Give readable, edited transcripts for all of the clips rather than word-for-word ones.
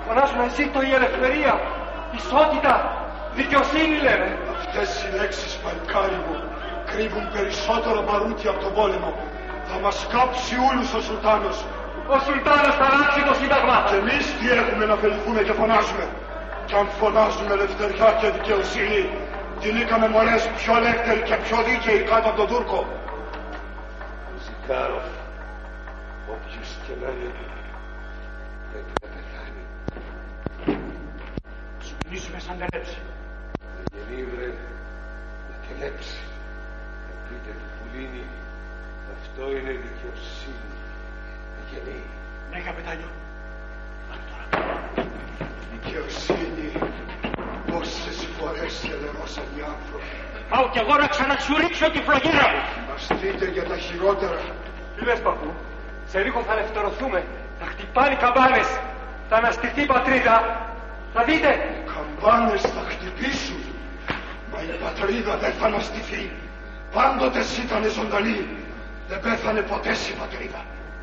Φωνάζουμε ζήτω η ελευθερία, ισότητα, δικαιοσύνη λέμε. Αυτές οι λέξεις, παλικάρι μου, κρύβουν περισσότερο μπαρούτι από τον πόλεμο. Θα μας κάψει όλους ο Σουλτάνος. Ο Σουλτάνος θα αλλάξει το Σύνταγμα. Και εμείς τι έχουμε να φεληθούμε και φωνάζουμε? Κι αν φωνάζουμε ελευθεριά και δικαιοσύνη, τυλίκαμε μωρές πιο ελεύθεροι και πιο δίκαιοι κάτω από τον Τούρκο. Ο Ζικάροφ, όποιος και να είναι, πρέπει να πεθάνει. Σου μιλήσουμε σαν τελέψη. Δεν γεννήβρε να τελέψει. Να πείτε του Πουλίνη, αυτό είναι δικαιοσύνη. Να γεννεί. Ναι, καπετάνιο. Πάμε τώρα. Δικαιοσύνη. Πόσες φορές ελερώσαν οι άνθρωποι. Πάω κι εγώ να ξαναξουρίξω τη φλογέρα μου. Θυμαστείτε για τα χειρότερα. Τι λες, παππού? Σε λίγο θα ελευθερωθούμε. Θα χτυπάνε οι καμπάνες. Θα αναστηθεί η πατρίδα. Θα δείτε. Οι καμπάνες θα χτυπήσουν. Μα η πατρίδα δεν θα αναστηθεί. Πάντοτε ήταν ζωντανή. Δεν πέθανε ποτέ η πατρίδα.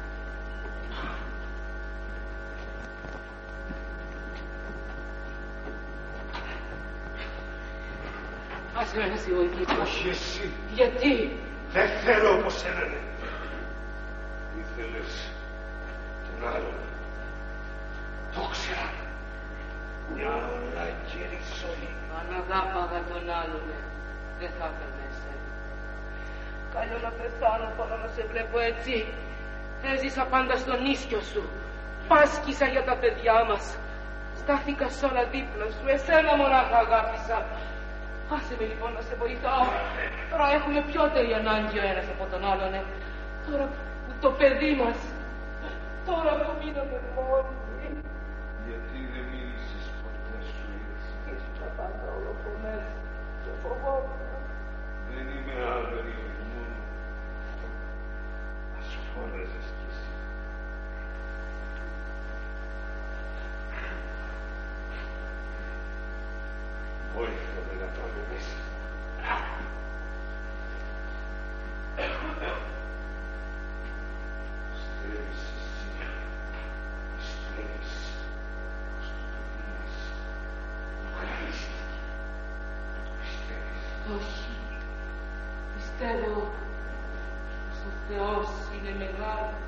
Άσε με να σε βοηθήσω. Όχι εσύ. Γιατί? Δεν θέλω όπως έλεγε. Ήθελες τον άλλον. Το ξέρα. Μια όλα κερισσόλη. Αν αγάπαγα τον άλλον, δεν θα έπαιρνε εσένα. Καλό να πεθάνω παρά να σε βλέπω έτσι. Έζησα πάντα στον ίσιο σου. Πάσκησα για τα παιδιά μας. Στάθηκα σ' όλα δίπλα σου. Εσένα μονάχα αγάπησα. Άσε με λοιπόν να σε βοηθάω. Τώρα έχουμε πιότερη ανάγκη ο ένας από τον άλλον. Τώρα που το παιδί μας. Τώρα που μείναμε μόνοι. Γιατί δεν μίλησες ποτέ σου έτσι? Ήσουν πάντα όλο φωνές και φοβόμουν. Δεν είμαι άβερη μόνο. Ας φώναζες κι εσύ. Βοήθαμε να πάμε μέσα. Στρέβεις εσύ. Στρέβεις. Ως το δίνεις. Ευχαρίστηκε. Το πιστεύεις. Όχι. Πιστεύω πως ο Θεός είναι μεγάλος.